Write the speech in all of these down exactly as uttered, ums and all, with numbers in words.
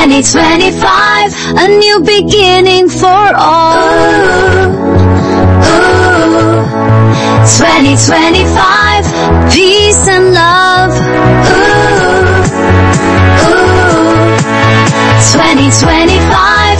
twenty twenty-five, a new beginning for all. Ooh, ooh. twenty twenty-five, peace and love. Ooh, ooh. twenty twenty-five.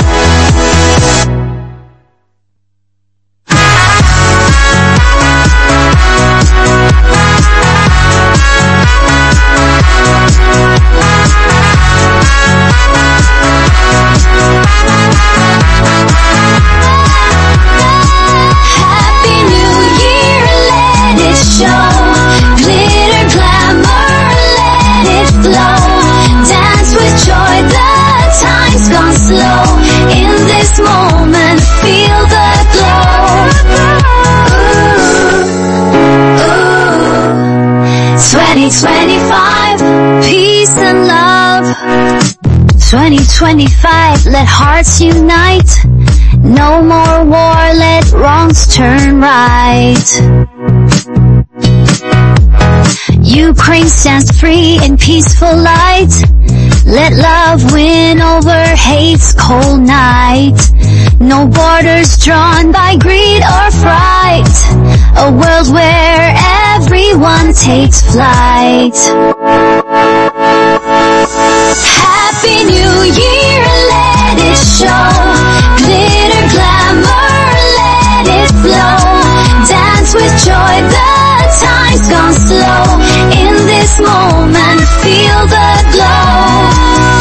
Moment, feel the glow. Ooh, ooh. twenty twenty-five, peace and love. twenty twenty-five, let hearts unite. No more war, let wrongs turn right. Ukraine stands free in peaceful light. Let love win over hate's cold night. No borders drawn by greed or fright. A world where everyone takes flight. Happy New Year, let it show. Glitter, glamour, let it flow. Dance with joy, the time's gone slow. In this moment, feel the glow.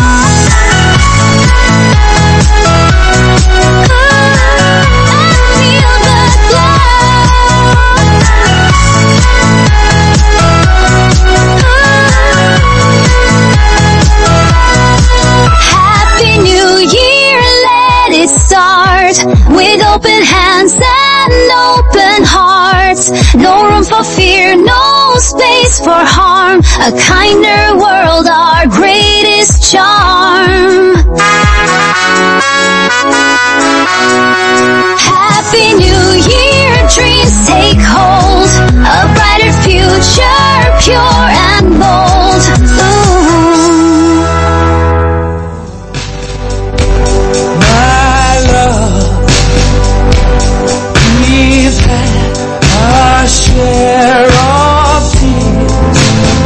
With open hands and open hearts. No room for fear, no space for harm. A kinder world, our greatest charm. Happy New Year, dreams take hold. A brighter future, pure and bold. Ooh. A share of tears.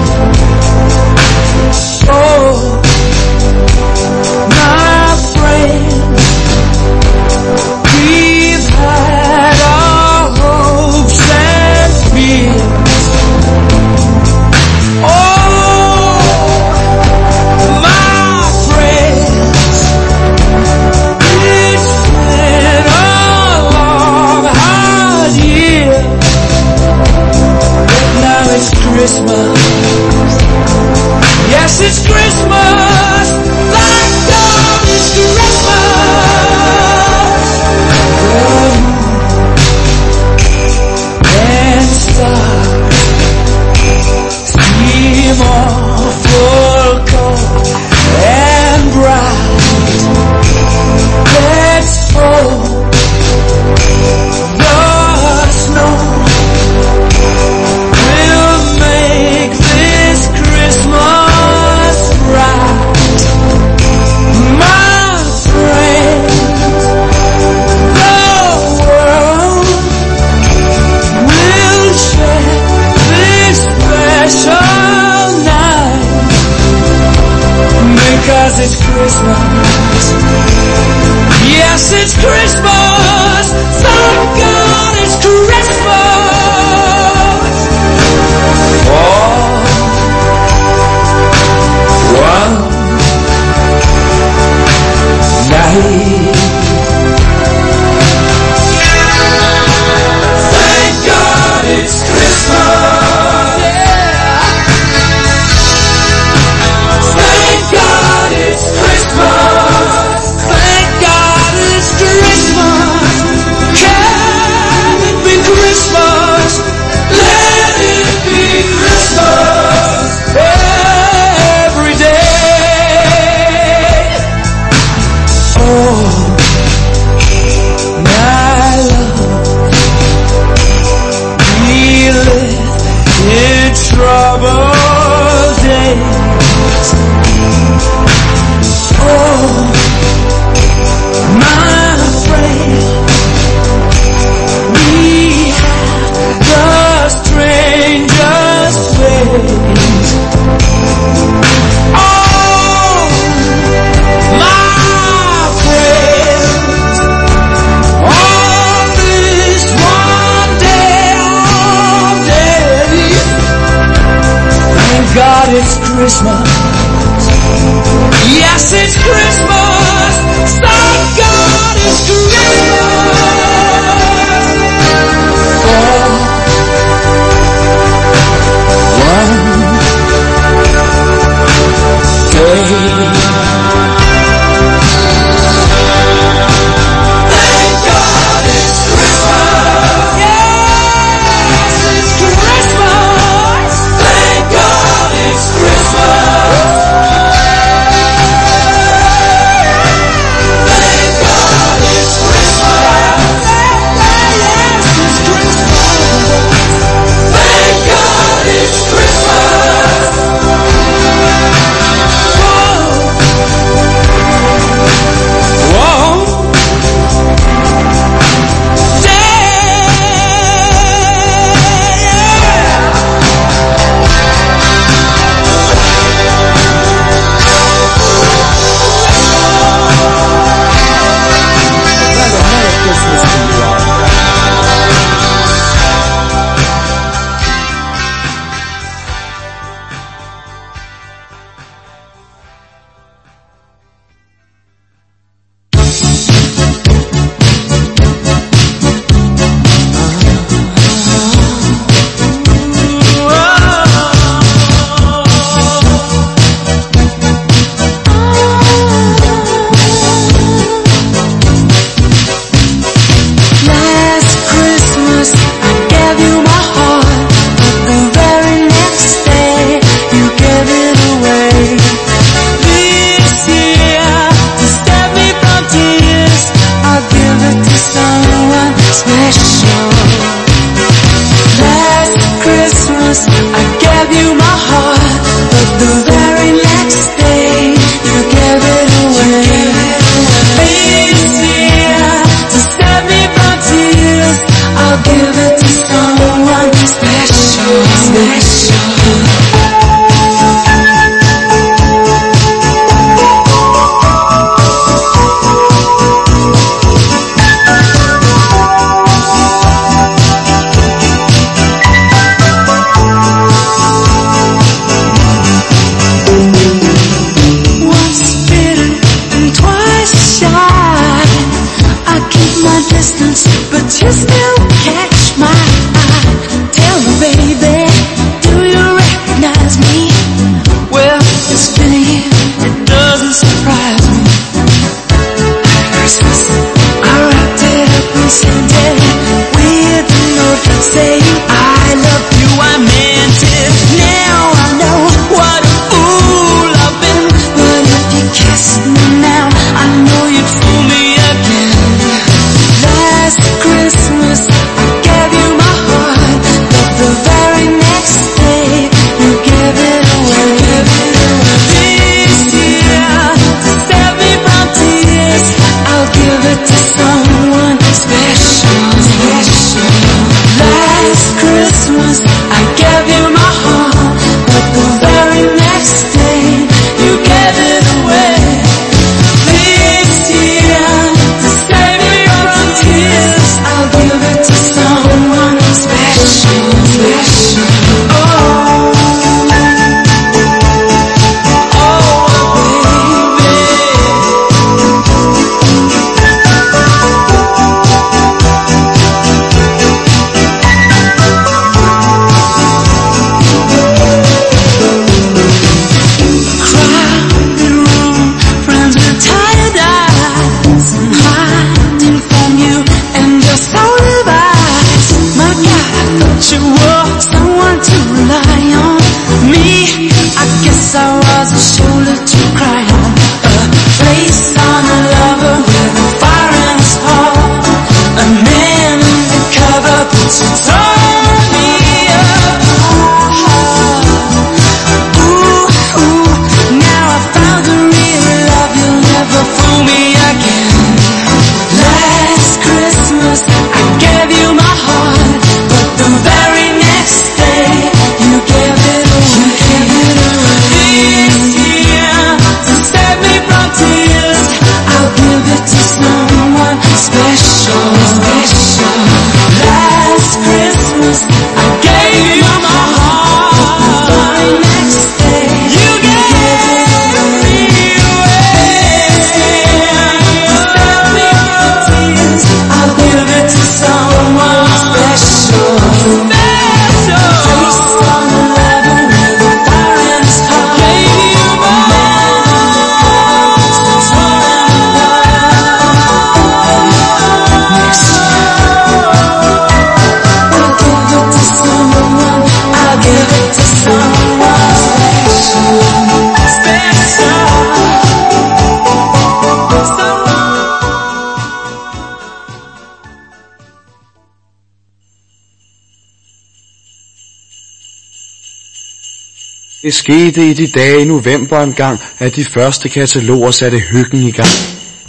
Oh, my friends, we've had our hopes and fears. Oh, my friends, it's been a long, hard year. Now it's Christmas. Yes, it's Christmas. Thank God it's Christmas. And stars seem awful cold and bright. Let's hope the snow because it's Christmas. Yes, it's Christmas. Thank God it's Christmas. For one night. Thank God it's Christmas. It's Christmas. Thank God it's Christmas. Det skete i de dage i november engang, at de første kataloger satte hyggen i gang.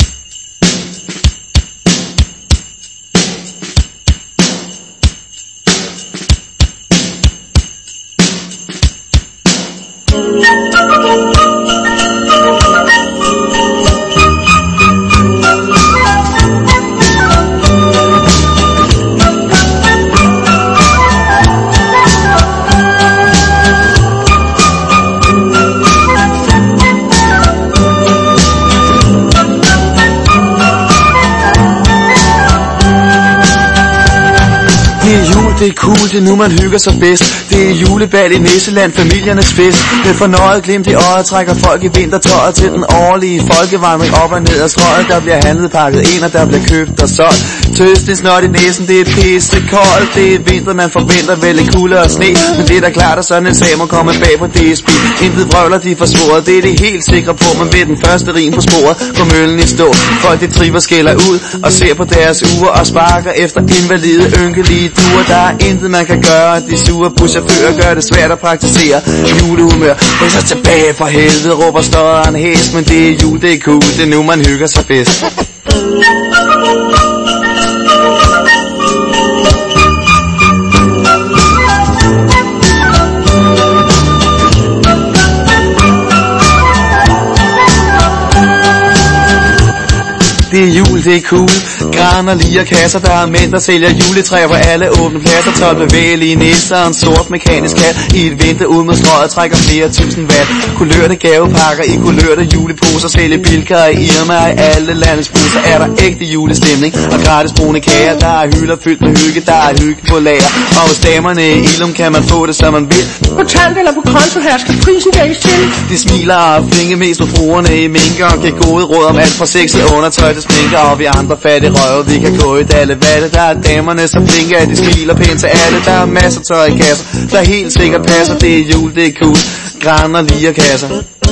Det er cool, det er nu man hygger sig bedst. Det er julebal i Nisseland, familiernes fest. Med fornøjet glimt i øjet trækker folk i vintertøjet til den årlige folkevandring op og ned ad strøget. Der bliver handlet, pakket ind, og der bliver købt og solgt. Tøst, det snot i næsen, det er pisse koldt. Det er vinter, man forventer vel en kulde og sne. Men det er da klart, at sådan en sag må komme bag på D S B. Intet vrøvler, de forsvoret, det er de helt sikre på. Men ved den første rim på sporet går møllen i stå. Folk de triver skælder ud og ser på deres uger og sparker efter invalide ynkelige duer. Der er intet man kan gøre, de sure buschauffører gør det svært at praktisere julehumør. Det så tilbage for helvede, råber støderen hæs. Men det er jul, det er cool, det er nu man hygger sig bedst. Det er jul, det er cool. Gran og lier kasser, der er mænd, der sælger juletræer på alle åbne pladser. tolv bevægelige nisser og en sort mekanisk kat i et vindue ud mod strøget trækker flere tusind watt. Kulørte gavepakker i kulørte juleposer, sælger Bilka og Irma og i alle landets busser er der ægte julestemning og gratis brune kager. Der er hylder fyldt med hygge, der er hygge på lager. Og hos damerne i Ilum kan man få det som man vil. På tant eller på konto her skal prisen gæs til. De smiler og flinke mest på fruerne i minker og giver gode råd om alt fra sexet undertøj til sminker. Og vi andre fattige røve, vi kan gå i dalle valle. Der er damerne så flinke, at de smiler pænt til alle. Der er masser tøj i kasser, der helt sikkert passer. Det er jul, det er cool. Gran og lier kasser.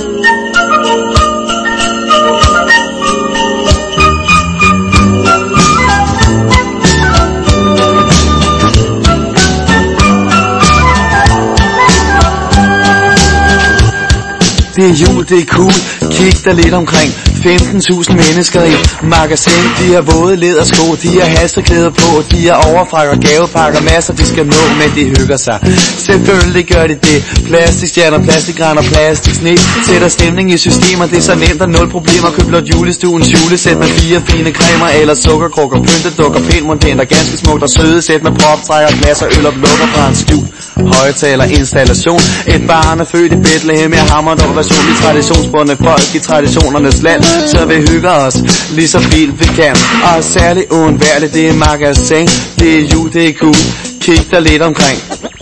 Det er jul, det er cool. Kig dig lidt omkring. femten tusind mennesker i magasin. De har våde lædersko, de har halstørklæder på. De har overfrakker, gavepakker, masser de skal nå, men de hygger sig. Selvfølgelig gør de det. Plastikstjerner, plastikgran og plastiksne sætter stemning i systemer. Det er så nemt og nul problemer. Køb blot julestuens julesæt med fire fine cremer eller sukkerkrukker, pyntedukker, pænt monteret og ganske smukt og søde sæt med proptrækker, glas og øl og lukker fra en skjul højtaler installation. Et barn er født i Bethlehem. Jeg hammer en version i traditionsbundne folk i traditionernes land. Så vi hygger os lige så vildt vi kan. Og særligt uundværligt, det er magasin. Det er jul, det er cool. Kig dig lidt omkring.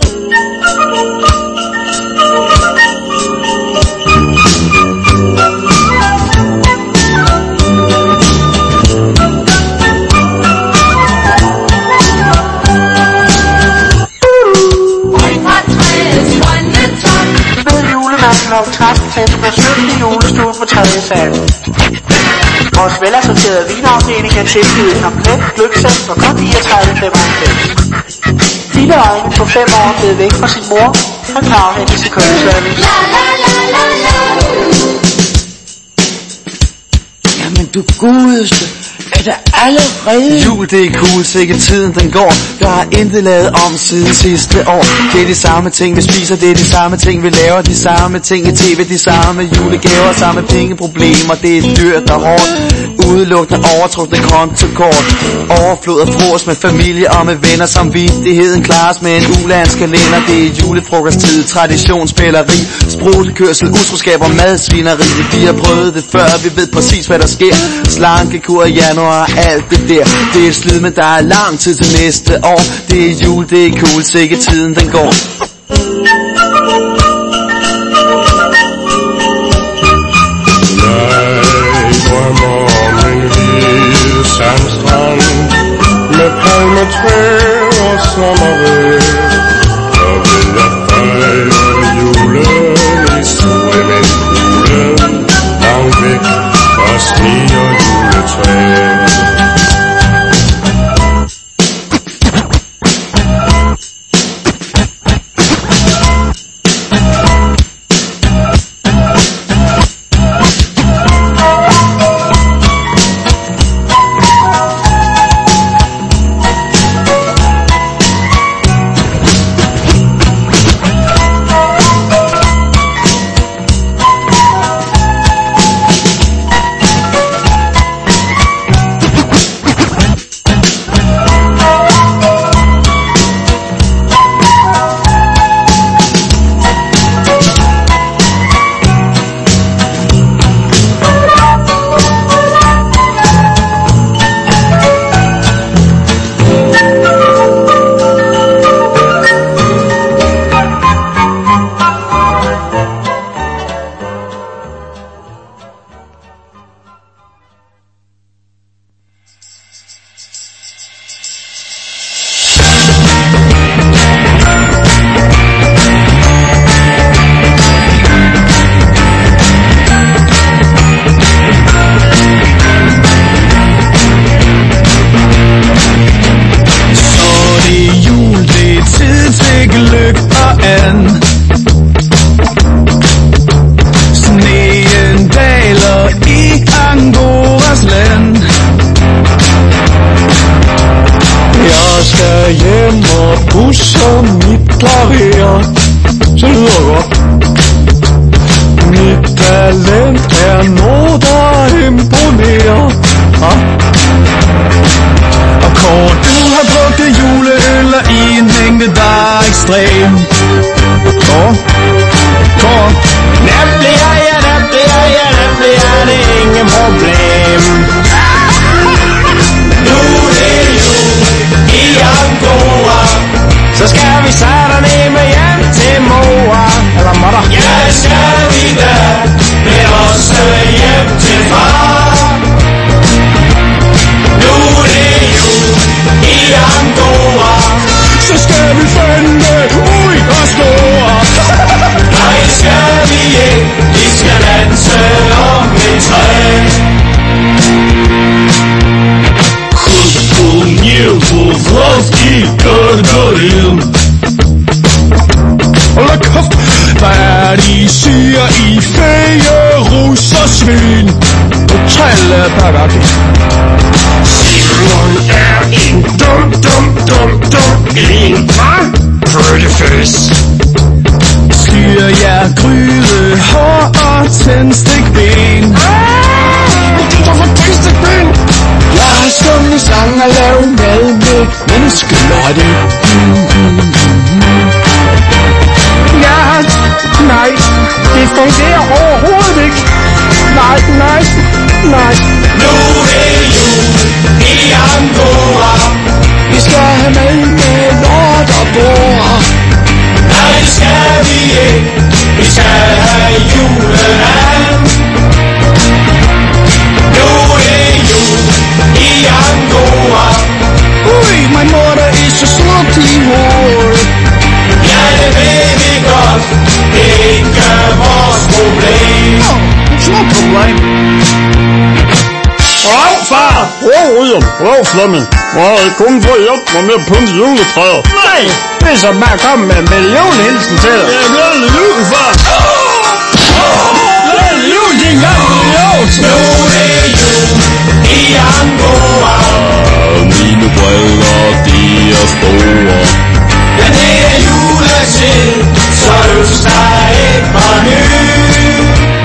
klokken tretten femten og sytten i julestuen på tredje sal. Vores velassorterede vinafdeling er tilgivet en komplet gløggsæt for kun niogtredive komma femoghalvfems. Lille øjne på fem år blevet væk fra sin mor, han kan afhentes i kundeservice. Jamen du godeste, er der allerede? Jul, det er cool, sikkert tiden den går. Der er intet lavet om siden sidste år. Det er de samme ting vi spiser, det er de samme ting vi laver. De samme ting i tv, de samme julegaver, samme pengeproblemer. Det er dyrt og hårdt, udelukkende overtrukne kontokort. Overflod af fros med familie og med venner. Samvittigheden klares med en ulandskalender. Det er julefrokosttid, traditionsspilleri, sprutekørsel, utroskab og madsvineri. Vi har prøvet det før, vi ved præcis hvad der sker. Slankekur i januar, alt det der. Det er slid, men der er lang tid til næste år. Det er jul, det er cool, sikke tiden den går. Sandstrand med palmetræ og sommervejr, og vil jeg fejre julen i stue med kuglen, langt væk fra sne og juletræ. svin. Total paradis. Simon er en dum, dum, dum, dum en. Hvad? Prettyface. Skier jeg gryde, hår og tændstikben. Det er for tændstikben. Jeg har sunget sang og lavet mad med menneskelotte. Ja, nej, det fungerer overhovedet ikke. Nej, nej, nej. Nu er jul i Angora. Vi skal have mad med lort og bord. Nej, det skal vi ikke. Vi skal have juleand. Nu er jul i Angora. Ui, my mother is a slutty whore. Ja, det ved vi godt. Det er ikke vores problem. No, it's no problem. Røv, far! Røv, William! Røv, Flemming! Må jeg kun få hjælp mig med at pynte juletræet? Nej, det er så bare komme med en millionhilsen til dig. Ja, glædelig jul, far! Glædelig jul, din gamle jord. Nu er jul i Angora. Mine briller, de er store. Ja, det er juletid, så ønsk dig et par nye.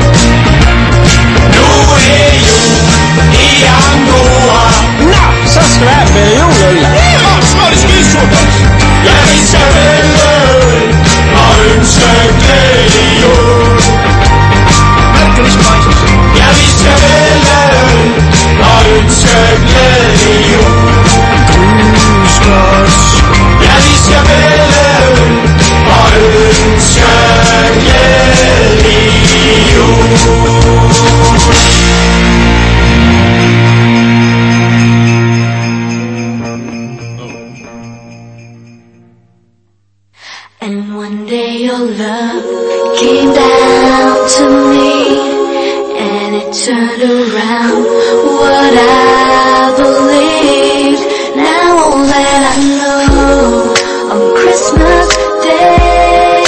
Nu er jul i Angora. Nå, så skal der være millionøl. Ja, så er det skidesurt. Ja, vi skal vælge øl og ønske glædelig jul. Ja, vi skal vælge øl og ønske glædelig jul. Ja, vi skal vælge øl og ønske glædelig jul. And one day your love came down to me, and it turned around what I believed. Now all that I know on Christmas Day,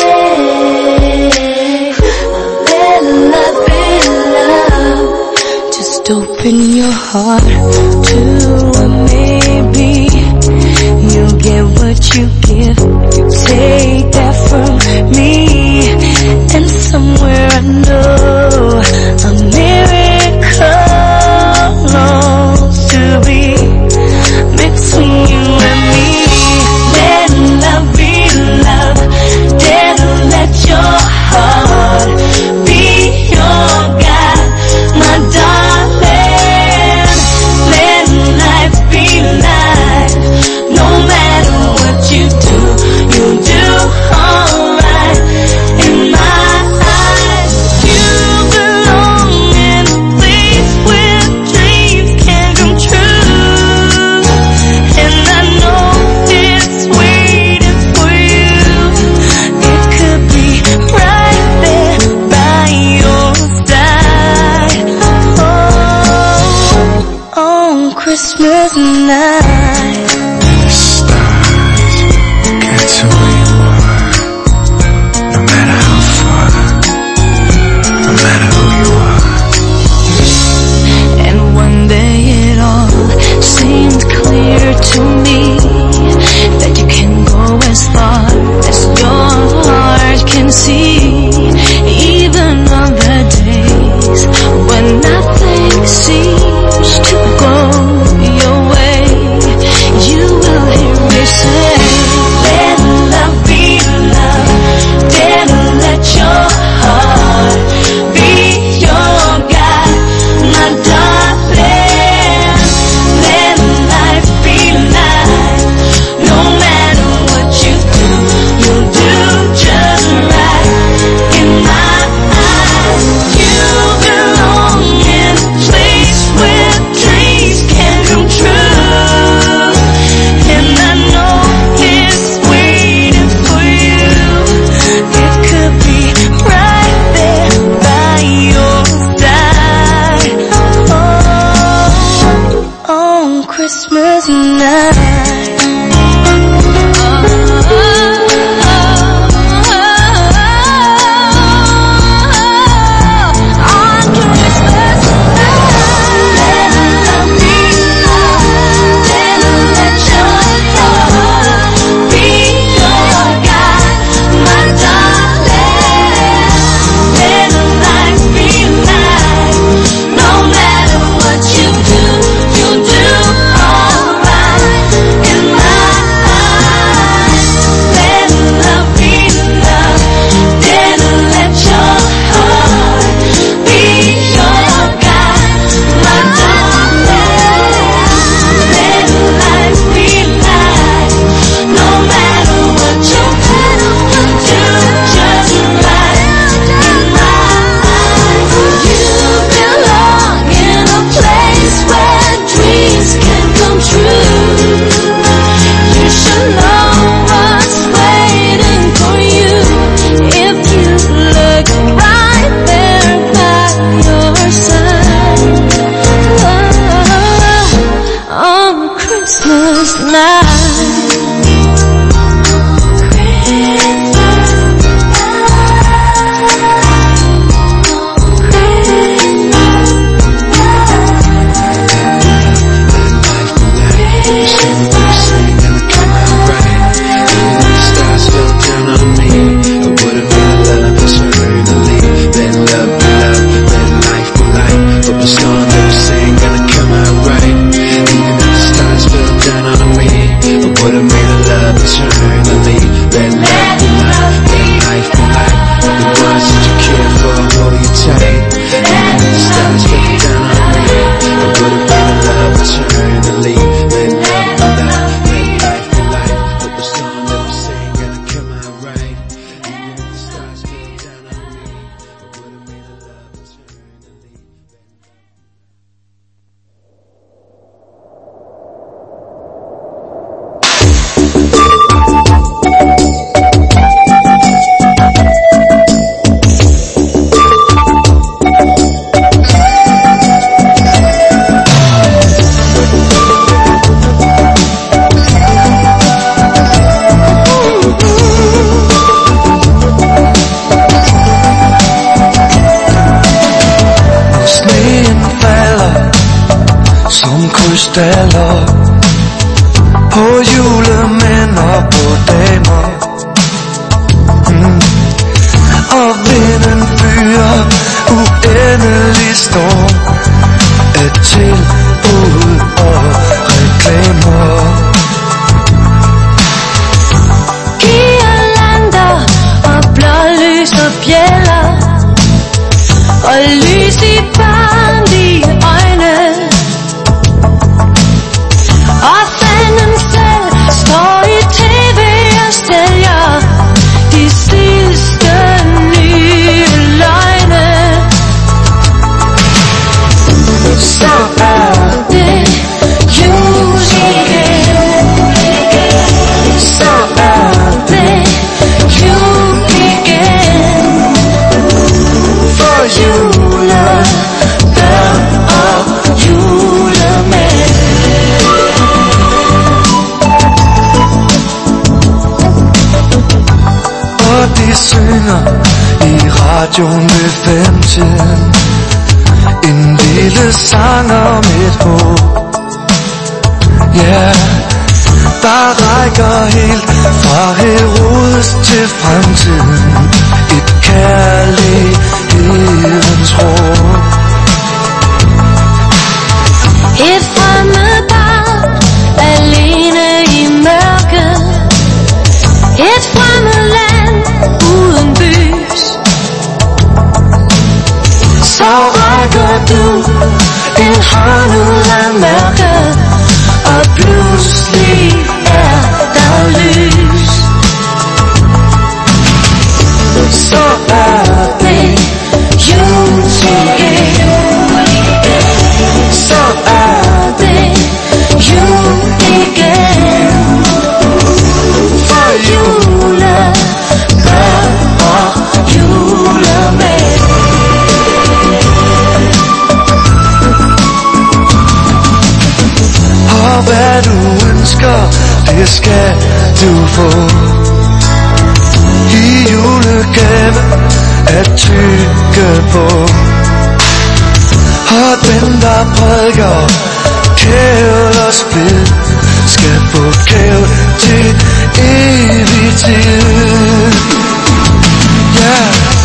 let love be love. Just open your heart to a maybe. You'll get what you give. You take that from me, and somewhere I know a miracle longs to be between you and me. Let love be love. Dare to let your heart be your guide, my darling. Let life be life. No matter what you do, you do alright in my eyes. You belong in a place where dreams can come true, and I know it's waiting for you. It could be right there by your side. Oh, on Christmas night. To where you are, no matter how far, no matter who you are. And one day it all seemed clear to me that you can go as far as your heart can see. Even on the days when nothing seems to go your way, stars go down on me. It would have been a love eternally. Made love for life, made life for life. But the song that we sing gotta come out right. Even if the stars go down on me, it would have made a love eternally. Krystaller på julemænd og på damer, mm. Og vinden fyrer uendelig storm af tilbud og reklamer. Girlander og blålys og bjælder og lys i barnlige øjne. Og fanden selv står i tv og sælger de sidste nye løgne. Så er det jul igen. Så er det jul igen. For julebørn og julemænd. Og de synger i radioen ved femtiden en lille sang om et håb. Ja, yeah, der rækker helt fra Herodes til fremtiden. Et kærlighedens råb. Et fremmed barn alene i mørket. Et fremmed land uden bys. Så rækker du en hånd ud af mørket, og pludselig er der lys. Så er det jul igen. Så er det jul igen. For julebørn og julemænd. Og hvad du ønsker, det skal du få. I julegave at tygge på. Og den der prædiker kævel og splid skal få kævel til evig tid. Ja,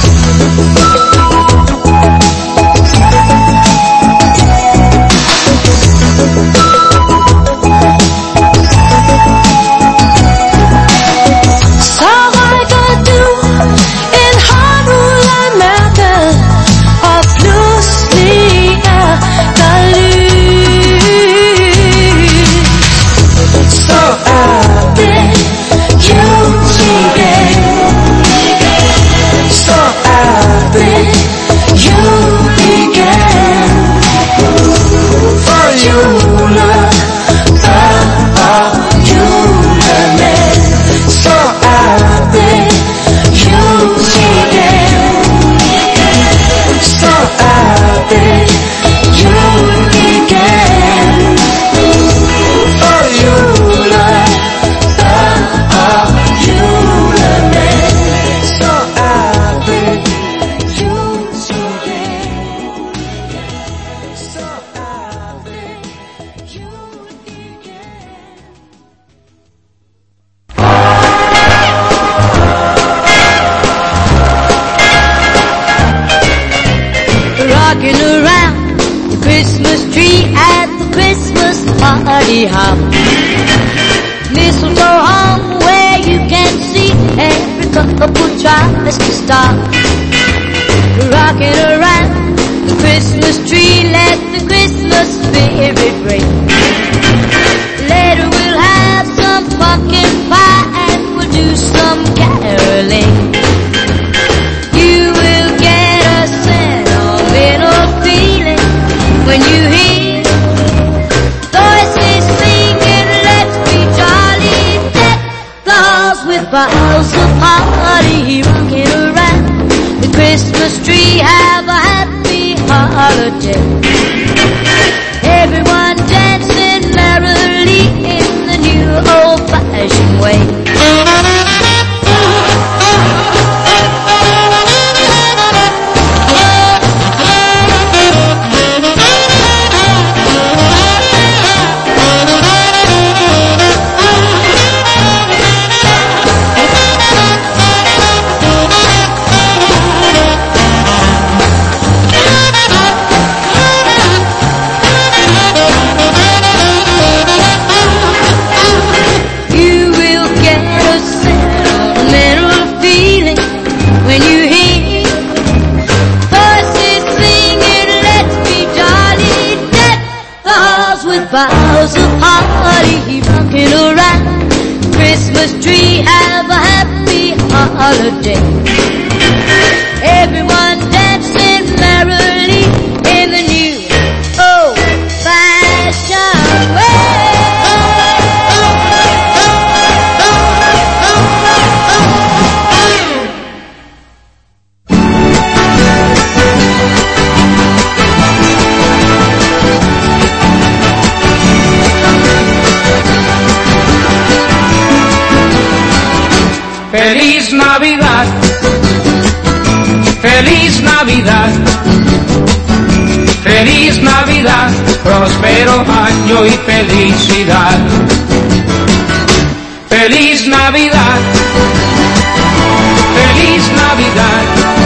så rækker du en hånd ud af mørket, og pludselig er der lys. Så er det jul igen. Så er det jul igen. For julebørn og julemænd. Så er det jul igen. Så er det jul igen. For julebørn og julemænd. Så er det jul igen. Så er det jul igen. Rocking around the Christmas tree at the Christmas party hop. Mistletoe hung where you can see every couple tries to stop. Rocking around the Christmas tree, let the Christmas spirit ring. Later we'll have some pumpkin pie and we'll do some caroling. You will get a sentimental feeling when you hear voices singing, let's be jolly. Deck the halls with boughs of holly rocking around the Christmas tree. Have a happy holiday. Everyone dancing merrily in the new old-fashioned way. Boughs of holly rocking around Christmas tree. Have a happy holiday. Everyone dancing merrily in the new old-fashioned way. Feliz Navidad, feliz Navidad, feliz Navidad, próspero año y felicidad. Feliz Navidad, feliz Navidad,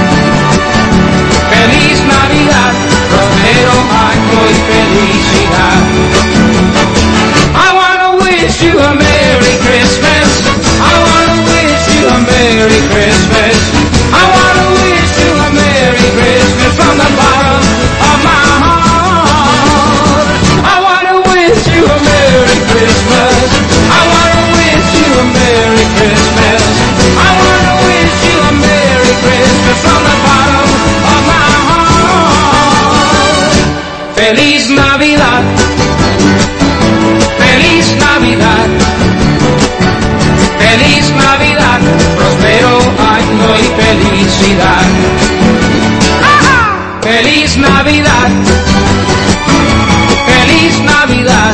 feliz Navidad, próspero año y felicidad. I wanna wish you a Merry Christmas. I wanna wish you a Merry Christmas. I wanna wish you a Merry Christmas from the bottom of my heart. I wanna wish you a Merry Christmas. I wanna wish you a Merry Christmas. I wanna wish you a Merry Christmas from the bottom of my heart. Feliz Navidad. Feliz Navidad. Feliz Navidad, próspero año y felicidad. ¡Ajá! Feliz Navidad, feliz Navidad,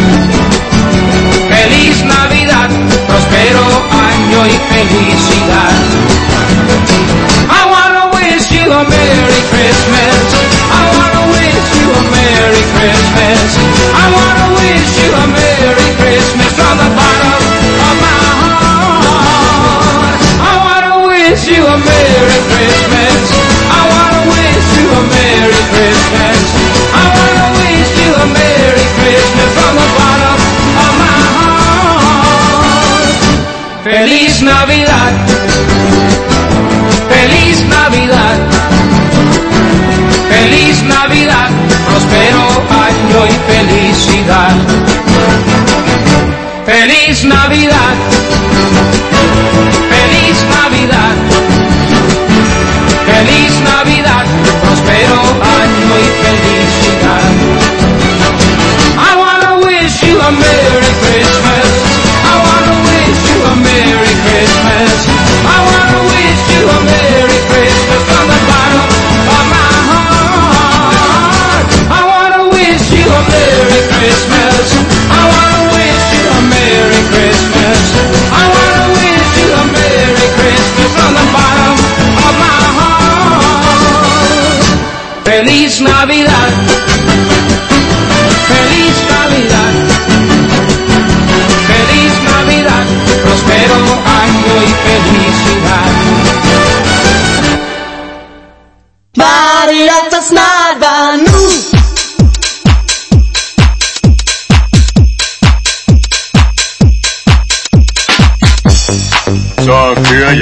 feliz Navidad, próspero año y felicidad. I wanna wish you a Merry Christmas. I wanna wish you a Merry Christmas. I wanna wish you a Merry Christmas from the bottom of my heart. I wanna wish you a Merry Christmas. I wanna wish you a Merry Christmas. I wanna wish you a Merry Christmas from the bottom of my heart. Feliz Navidad. Feliz Navidad. Feliz Navidad. Próspero año y felicidad. Feliz Navidad. Feliz Navidad. Feliz Navidad, próspero año y felicidad. I wanna wish you a Merry Christmas. I wanna wish you a Merry Christmas. I wanna wish you a Merry Christmas from the bottom of my heart. I wanna wish you a Merry Christmas. I wanna wish you a Merry Christmas.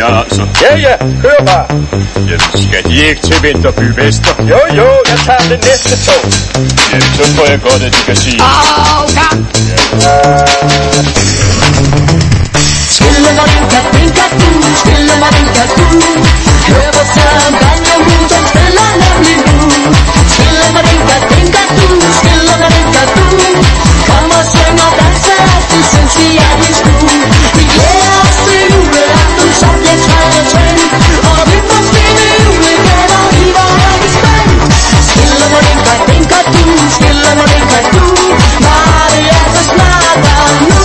Ja, altså. Ja, ja, kør bare. Jamen, skal de ikke til Vinterby Vester? Jo, jo, jeg tager det næste tog. Jamen, så tror jeg godt, at de kan sige. Au, gang! Skille mig den kan, den kan du, skille mig den kan du. Hør hvor Søren Banjo-mus, han spiller nemlig nu. Skille mig den kan, den kan du, skille mig den kan du. Kom og syng og danse, det synes vi er din stue. Vi glæder os til juleaften, så bliver træet tændt. Og vi får fine julegaver i vores spænd. Skille mig den kan, den kan du, skille mig den kan du. Når det er så snart og nu.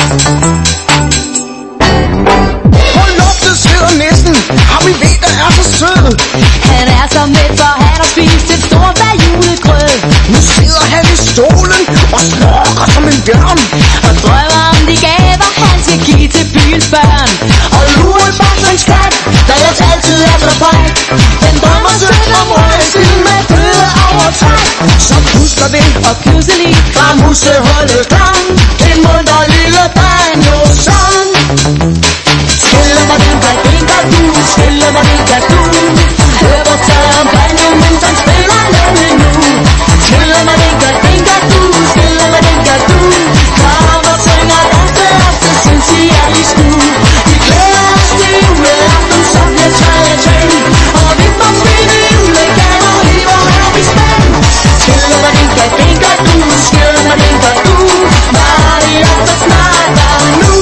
På loftet sidder nissen, og vi ved, der er så sød. Han er så mæt, for han har spist et stort bag julegrød. Nu sidder han i stolen og snorker som en bjørn. Og drømmer om de gaver, han skal give til byens børn. Og lurer bag en skat, der ellers altid er så bræk. Den drømmer sødt om røgsel med bøde over træk. Så puster det, Og pludselig fra musehullet kom en munter lille banjo-sang. Skille mig den kan, den kan du, skille mig den kan du. Hør hvor Søren Banjo-mus, han spiller nemlig nu. Skille mig den kan, den kan du, skille mig den kan du. Kom og syng og dans med os, det synes I er i stue. Vi glæder os til juleaften, så bliver træet tændt. Og vi får fine julegaver i vores spænd. Skille mig den kan, den kan du, skille mig den kan du. Var det er så snart og nu.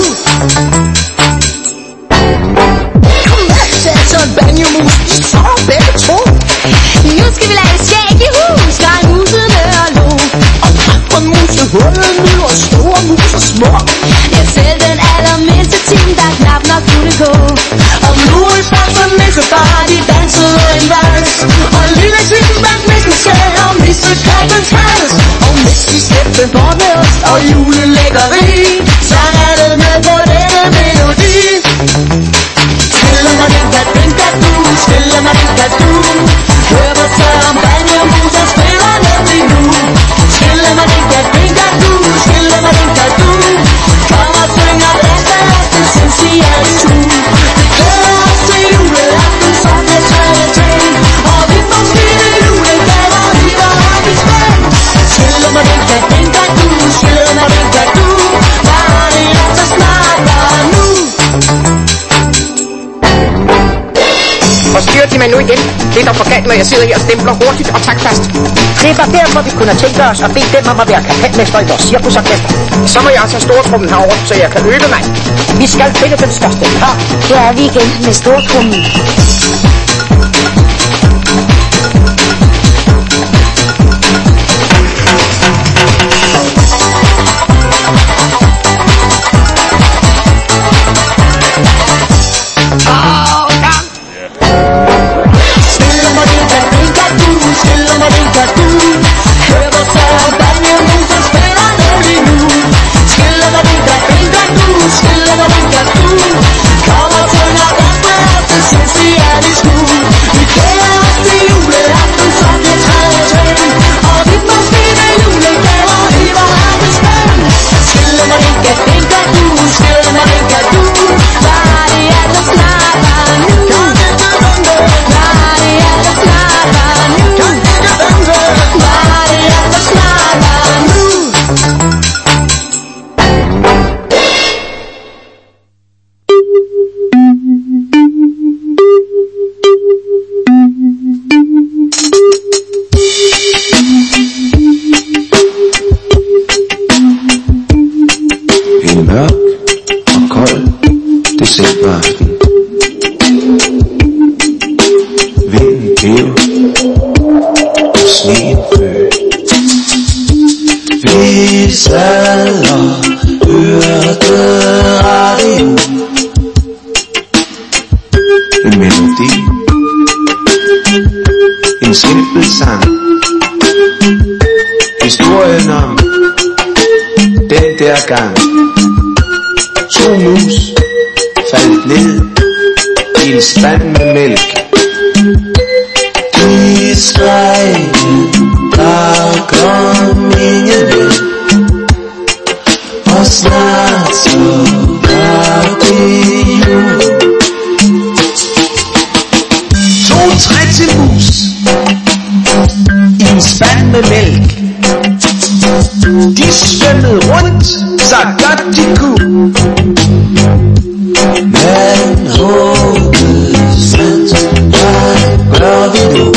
kom med, sagde Søren Banjo-mus. De sover begge to. nu skal vi lave skæg i hus, skreg musene og lo. Og tak for musehullet, nu og store mus og små. Jeg selv den allermindste time, der knap nok kunne gå. Og nu i første nissefar, de dansede en vals. Og lille Titten vandt nissen selv og nissekattens hals. Og mens de slæbte båndet og julelækkeri, sang alle med på denne melodi. Skille mig den kan, den kan du, skille mig den kan du. Hør hvor Søren Banjo-mus, han spiller nemlig nu. Skille mig den kan, den kan du, skille mig den kan du. Kom og syng og dans med os, det synes I er i stue. Vi glæder os til juleaften, så bliver træet tændt. Og vi får fine julegaver i vores spænd. Skille mig den kan, den kan du, skille mig den kan du. Var det er så snart og nu. Og styrer de mig nu igen? Det er dog for galt, når jeg sidder her og stempler hurtigt og taktfast. Det var derfor, vi kunne have tænkt os at bede dem om at være kapelmester i vores cirkusorkester. Så må jeg også have stortrummen herovre, så jeg kan øve mig. Vi skal finde den største. Og her er vi igen med stortrummen. Skille mig den kan, den kan du, skille mig den kan du. Hør hvor Søren Banjo-mus, han spiller nemlig nu. Skille mig den kan, den kan du, skille mig den kan du. Kom og syng og dans med os, det synes vi er i stue. Vi glæder os til juleaften, så bliver træet tændt. Og vi får fine julegaver i vores spænd. Skille mig den kan, den kan du, skille mig den kan du. Var det er så snart og nu. Var det er så snart og nu. Var det er så snart og nu. En mørk og kold decemberaften. Vinden pev og sneen fø. Vi sad og hørte radio. En melodi, en simpel sang. Historien om den der gang to mus faldt ned i en spand med mælk. De skreg, der kom ingen ved, og snart så var det jul. De svømmede rundt, så godt de kunne. Men håbet sandt, hvad gør vi nu?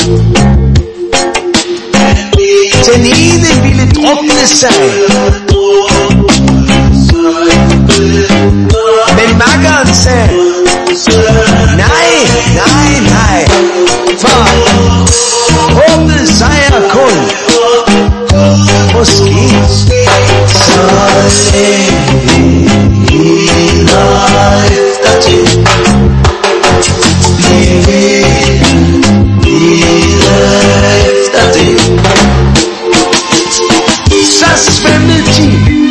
Den ene ville drukne sig, men makkeren sagde, nej, nej, nej, for håbet sejrer kun, måske. Så længe videre efter til, bliv videre efter til. Så svømmede de,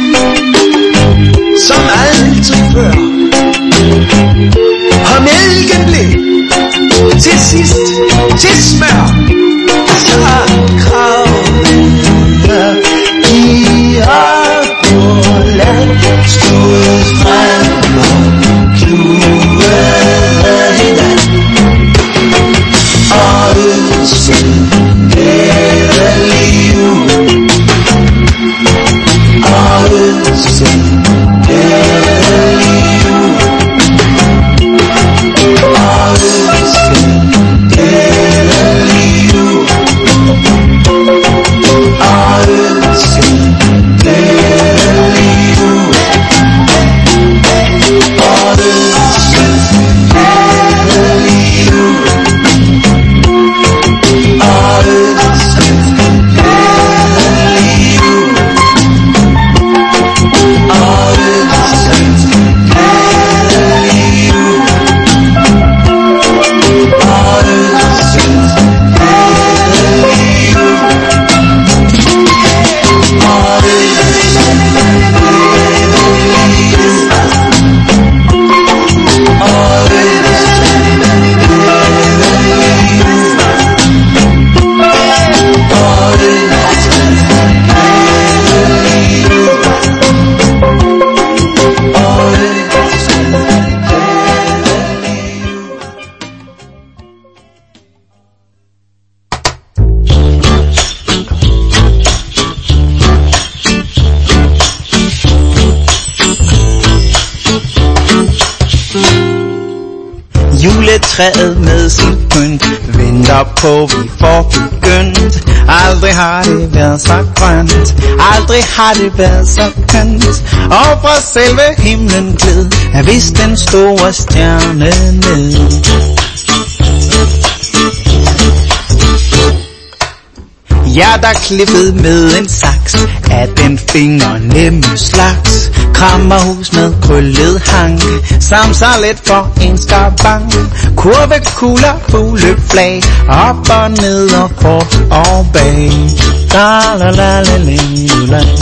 som altid før, og mælken blev til sidst til smør. Så kravlede de op på land, stod frem og kluede hinanden, og ønskede glædelig jul, og ønskede glædelig jul, og ønskede glædelig jul, og ønskede glædelig jul, og ønskede glædelig jul, og ønskede glædelig jul, og ønskede glædelig jul, og ønskede glædelig jul, og Juletræet med sin pynt venter på vi får begyndt. Aldrig har det været så grønt, aldrig har det været så kønt. Og fra selve himlen gled er vist den store stjerne ned. Jeg der klippet med en saks af den fingernemme slags. Krammerhus med krøllet hang, samser let for en skarbang. Kurvekugler, fugleflag, op og ned og for og bag. La la la la la la.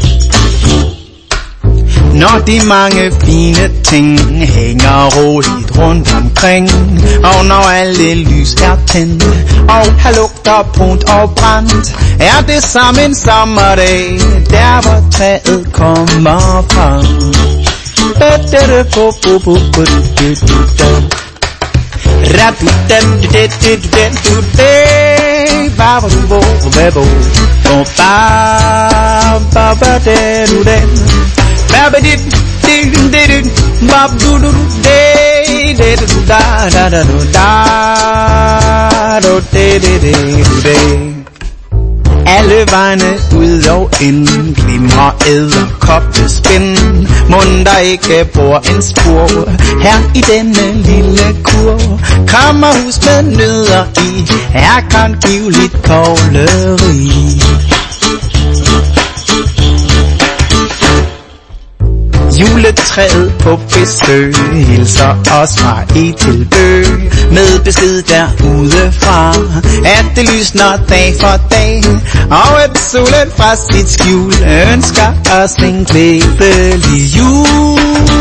Når de mange fine ting hænger roligt rundt omkring, og når alle lys er tændt, og her lugter brunt og brændt, er det som en sommerdag, der hvor træet kommer frem. Alle vegne ud og ind glimrer edderkoppespind. Mon der ikke bor en spor her i denne lille kur. Krammerhus med nødder i er grangivligt kogleri. Juletræet på besøg hilser os fra E til Ø med besked derudefra, at det lysner dag for dag, og at solen fra sit skjul ønsker os en glædelig jul.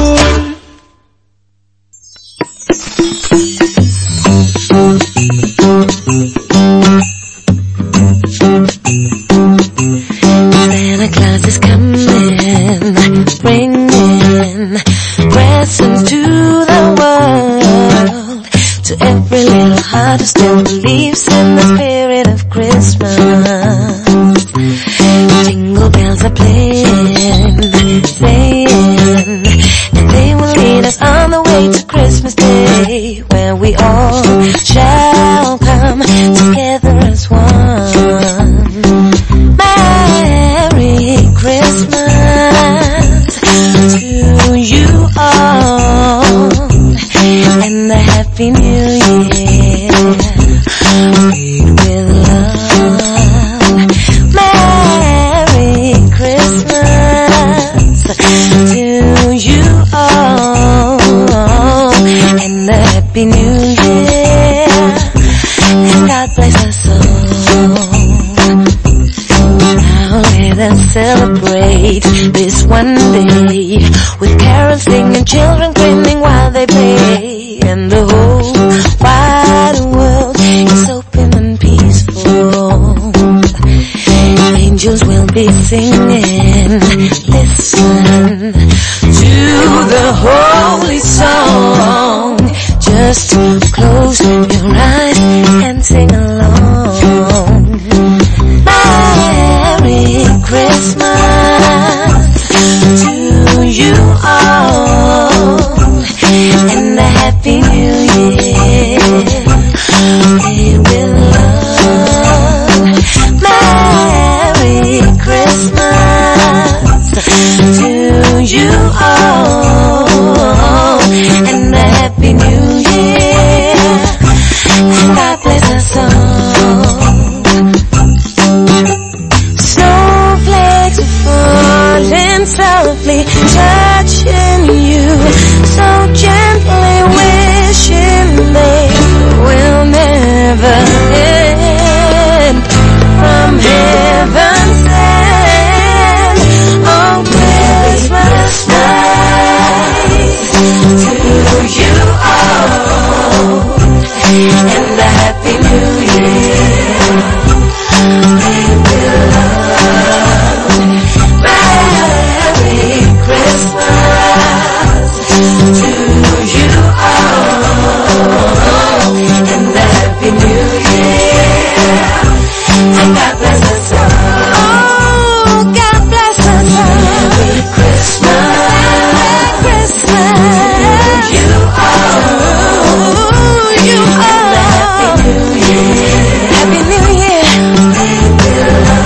Santa Claus is coming, bringing presents to the world, to every little heart who still believes in the spirit of Christmas. Jingle bells Santa playing, saying that they will lead us on the way to Christmas Day, where we all shall come together as one. Merry Christmas to you all, and a Happy New Year, filled with love. Merry Christmas to you all, and a Happy New Year, and God bless us all. Now let us celebrate this one day, with carols singing, children grinning while they play, and the whole wide world is open and peaceful. Angels will be singing, listen to the holy song. Just close your eyes and sing along. Merry Christmas to you all, and a Happy New Year, filled with love. Merry Christmas to you all, and a Happy New Year, and God bless us all. Snowflakes are falling softly, touching you so gently, wishing they will never end. From heaven's end, oh Christmas night, to you all, and a Happy New Year, filled with love. Merry Christmas to you all, and a Happy New Year, and God bless us all. Oh, God bless us all. Merry Christmas, Merry Christmas to you all, you all, and a Happy New Year, Happy New Year, filled with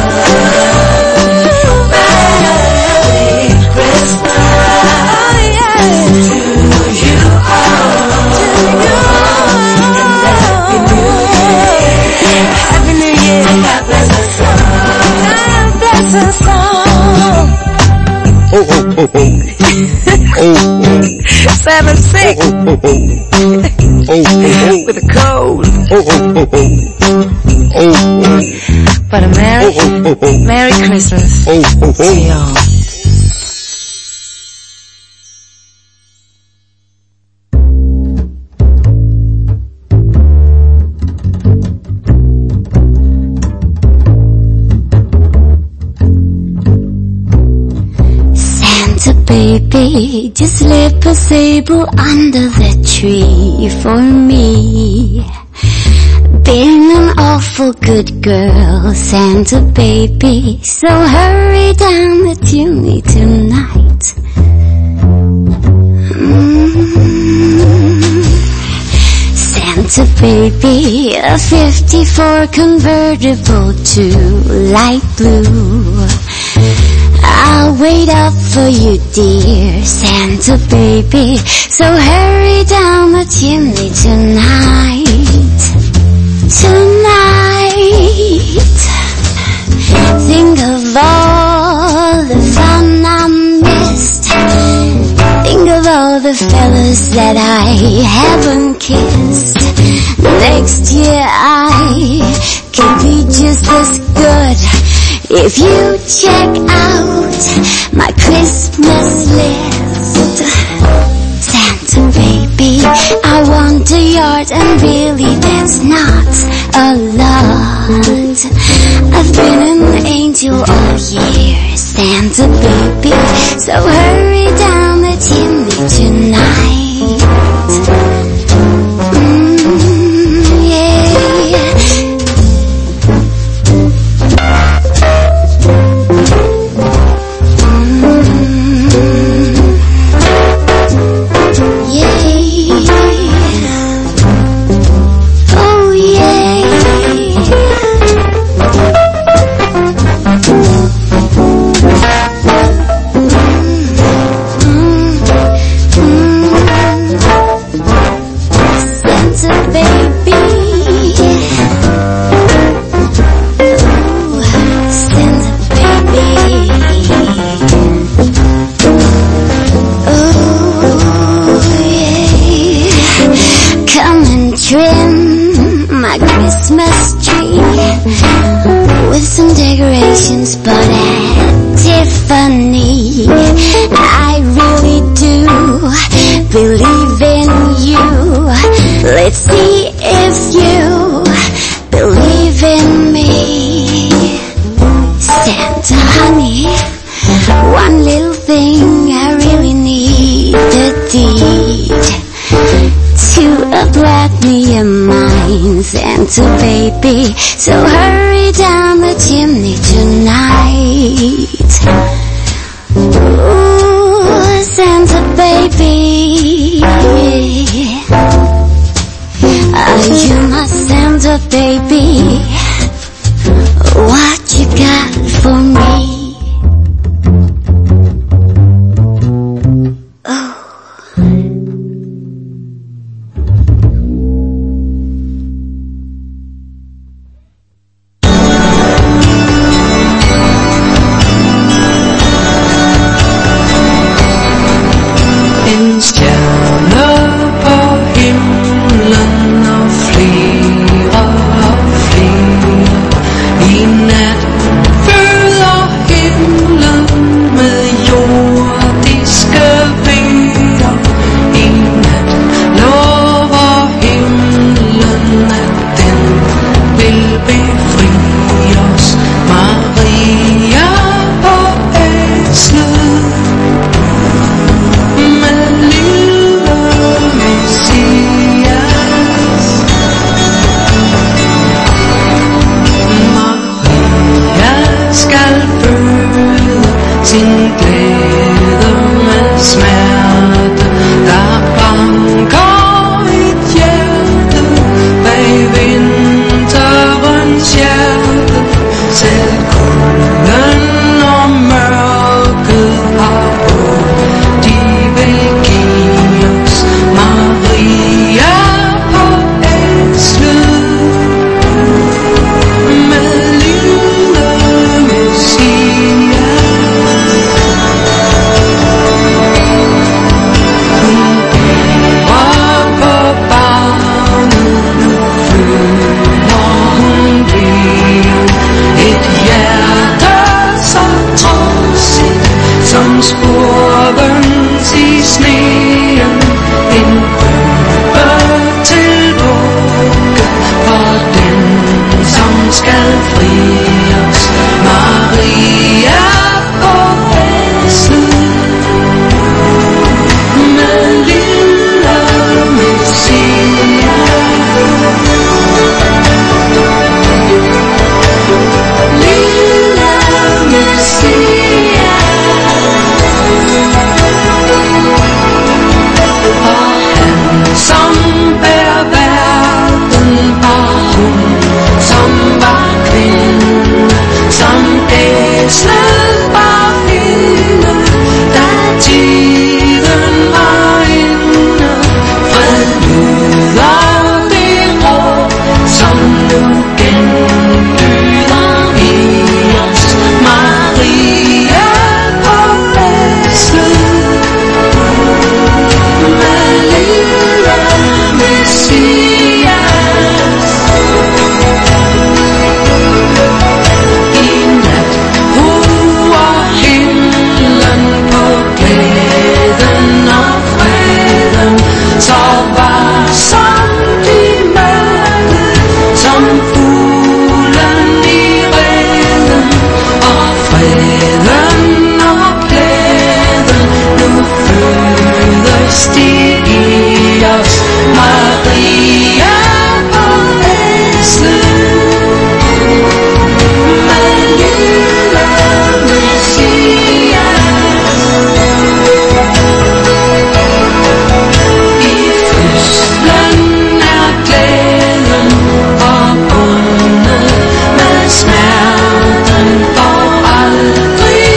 love. Merry Christmas, oh yeah, to you all, to you all, and a Happy New Year, Happy New Year, and God bless us all, God bless us all. Oh, oh, oh, oh. Oh, oh. Seven six Oh, oh, oh. Oh, oh, oh. with a cold, Oh, oh, oh, oh. Oh, oh. but a Merry, Oh, oh, oh, oh. Merry Christmas Oh, oh, to oh. y'all. Santa baby, just slip a sable under the tree for me. Been an awful good girl, Santa baby, so hurry down the chimney tonight. Mm. Santa baby, a fifty-four convertible to light blue. I'll wait up for you, dear Santa baby, so hurry down the chimney tonight. Tonight, think of all the fun I missed. Think of all the fellas that I haven't kissed. Next year I can be just as good if you check out my Christmas list. Santa baby, I want a yard, and really that's not a lot. I've been an angel all year, Santa baby, so hurry down the chimney tonight. Mm, yeah. trim my Christmas tree with some decorations bought at Tiffany. I really do believe in you. Let's see if you believe in me. Santa honey, one little thing I really need, the deed to a black me of mine, Santa baby. So hurry down the chimney tonight. Ooh, Santa baby, are you my Santa baby? What you got for me? Smell and fall, I'll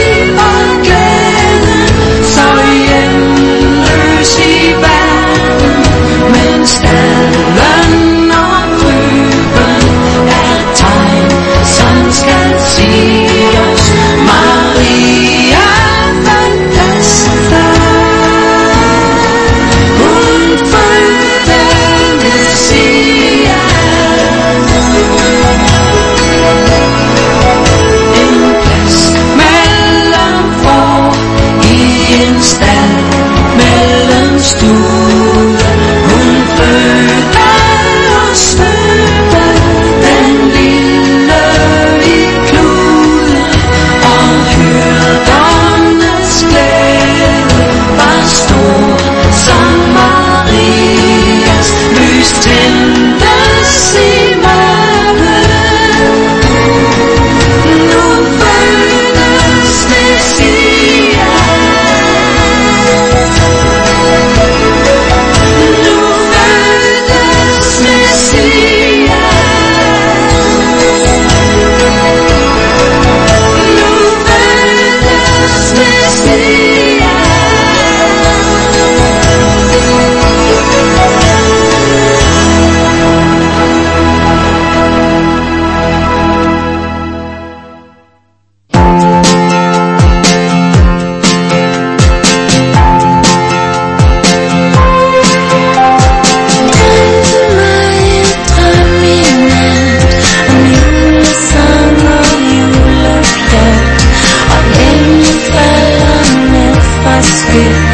Christmas.